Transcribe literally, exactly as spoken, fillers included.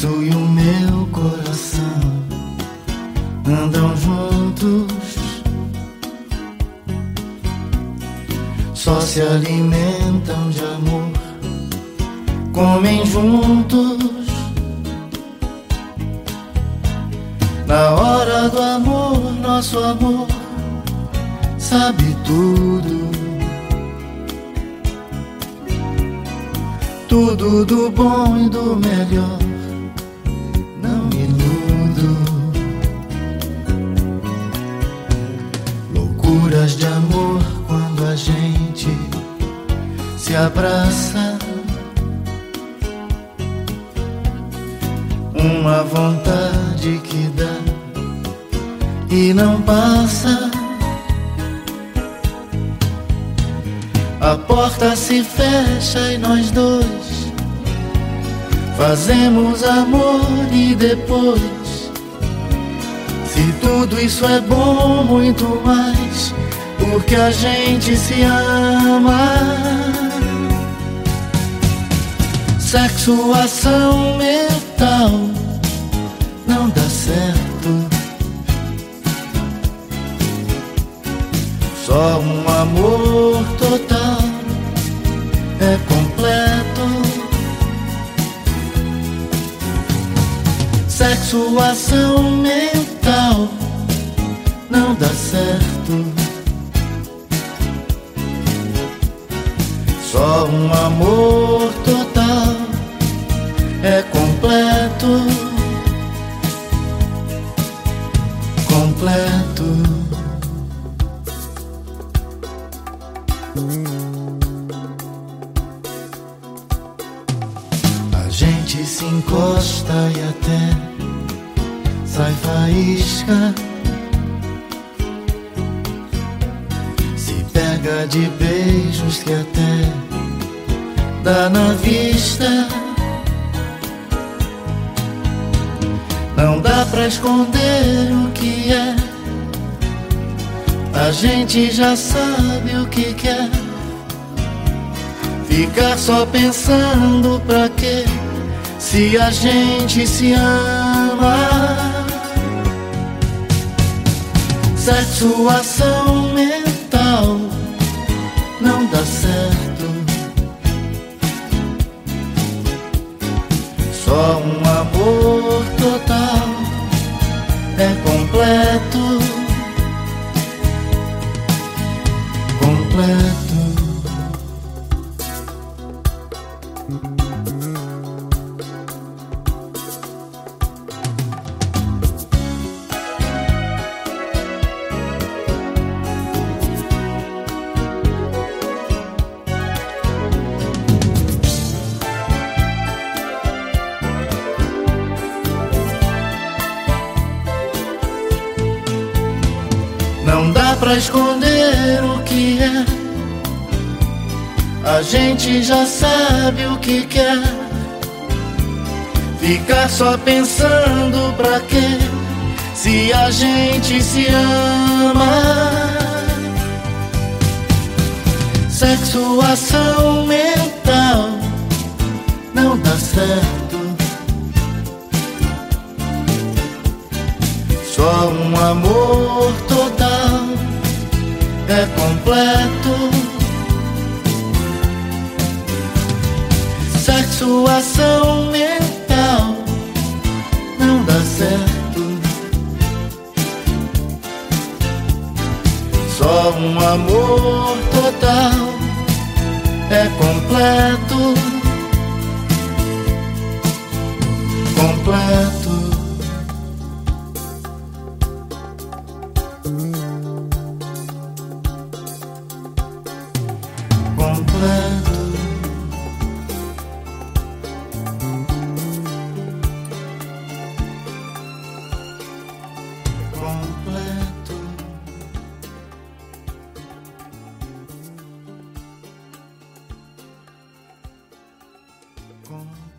sexo e o meu coração andam juntos, só se alimentam de amor, comem juntos. Na hora do amor, nosso amor sabe tudo, tudo do bom e do melhor, não iludo. Loucuras de amor quando a gente se abraça, uma vontade que dá e não passa. A porta se fecha e nós dois fazemos amor e depois, se tudo isso é bom, muito mais, porque a gente se ama. Sexo, ação mental não dá certo, só um amor total é completo. Sexo, ação mental não dá certo, só um amor total é completo, completo. A gente se encosta e até sai faísca, se pega de beijos que até dá na vista. Não dá pra esconder o que é, a gente já sabe o que quer. Ficar só pensando pra quê, se a gente se ama. Sexo, ação mental não dá certo, só um amor total é completo, completo. Não dá pra esconder o que é, a gente já sabe o que quer. Ficar só pensando pra quê, se a gente se ama. Sexo, ação mental não dá certo, só um amor total é completo. Sexo, ação mental não dá certo, só um amor total é completo, completo. Completo, completo, completo.